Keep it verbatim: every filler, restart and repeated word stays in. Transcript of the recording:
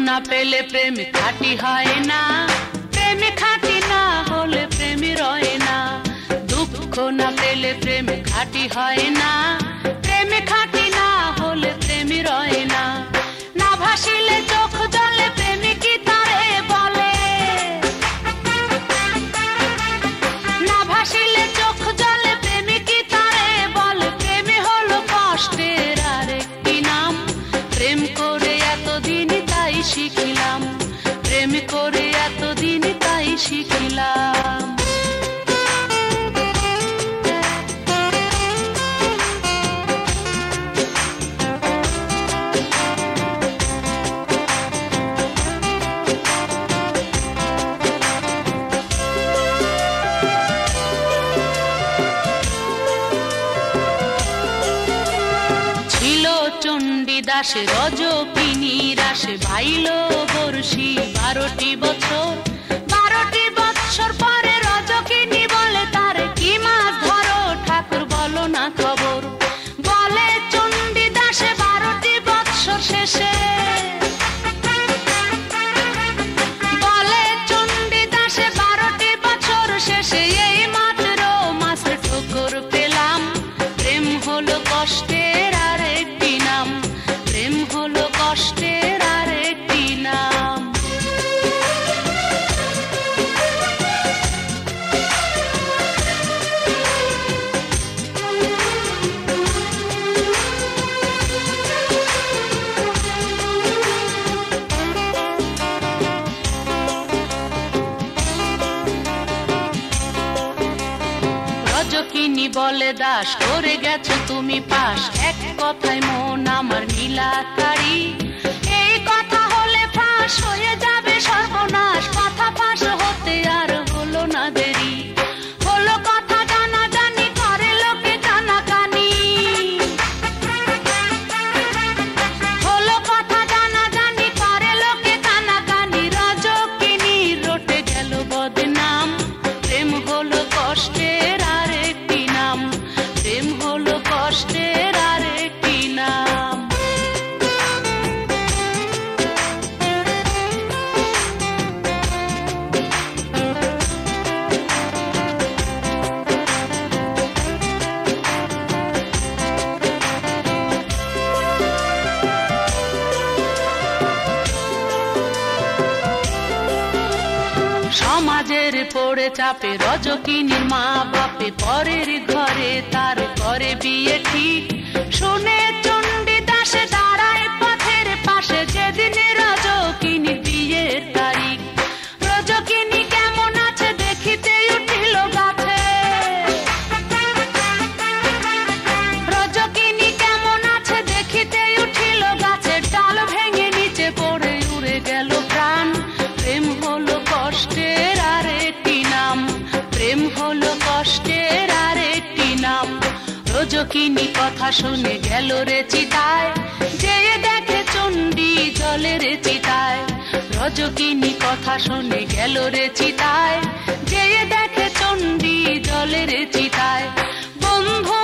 না পেলে প্রেম খাঁটি হয় না, প্রেম খাঁটি না হলে প্রেম রয় না। দুঃখ না পেলে প্রেম খাঁটি হয় না, প্রেম খাঁটি না হলে প্রেম রয় না। না ভাসিলে চোখ জলে প্রেম কি তারে বলে, না ভাসিলে চোখ জলে প্রেম কি তারে বলে। প্রেম হলো কষ্টের আরেকটি নাম, প্রেম করে এতদিন তাই শিখিলাম, প্রেম করে এতদিন তাই শিখিলাম। চণ্ডীদাসে রজকিনী রাসে ভাইল বর্ষি বারোটি বছর। বারোটি বছর পরে রজকিনী বলে তারে কি মাছ ধরো ঠাকুর বলো না খবর। বলে চণ্ডীদাসে বারোটি বছর শেষে, বলে চণ্ডীদাসে বারোটি বছর শেষে এই মাত্র মাছ ঠোকর পেলাম। প্রেম হলো কষ্টের আরেকটি নাম, প্রেম হলো কষ্টের আরেকটি নাম। রজকিনী বলে দাস করে গেছো তুমি পাশ, এক কথায় মন আমার নীলাকারী। এই কথা হলে ফাঁস হয়ে যাবে সর্বনাশ, কথা ফাঁস হতে আর হলো না দেরি। হলো কথা জানা জানি করে লোকে কানাকানি, হলো কথা জানা জানি করে লোকে কানাকানি। রজকিনী রটে গেল বদনাম, প্রেম হলো কষ্টের আরেকটি নাম, প্রেম হলো কষ্টের আরেকটি নাম। সমাজের পড়ে চাপে রজকিনীর মা বাপে পরের ঘরে তার করে বিয়ে ঠিক। শুনে চণ্ডীদাসে দাঁড়ায় পথের পাশে যেদিন রজকিনী বিয়ের তারিখ। রজকিনী কেমন আছে দেখিতে উঠিল গাছে, রজকিনী কেমন আছে দেখিতে উঠিল গাছে। ডাল ভেঙে নিচে পড়ে উড়ে গেল প্রাণ, প্রেম হলো কষ্টের আরেকটি নাম, প্রেম হলো কষ্টের আরেকটি নাম। রজকিনী কথা শুনে গেল রে চিতায়, যেয়ে দেখে চণ্ডী জলের চিতায়। রজকিনী কথা শুনে গেল রে চিতায়, যেয়ে দেখে চণ্ডী জলের চিতায়। বন্ধু